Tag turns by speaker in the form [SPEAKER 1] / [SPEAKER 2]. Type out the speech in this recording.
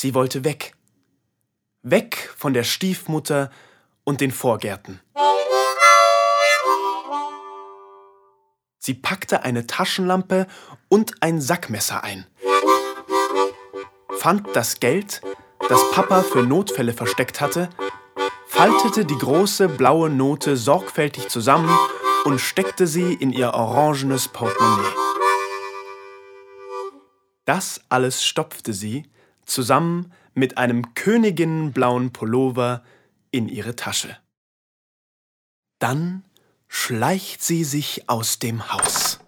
[SPEAKER 1] Sie wollte weg. Weg von der Stiefmutter und den Vorgärten. Sie packte eine Taschenlampe und ein Sackmesser ein, fand das Geld, das Papa für Notfälle versteckt hatte, faltete die große blaue Note sorgfältig zusammen und steckte sie in ihr orangenes Portemonnaie. Das alles stopfte sie, zusammen mit einem königinnenblauen Pullover, in ihre Tasche. Dann schleicht sie sich aus dem Haus.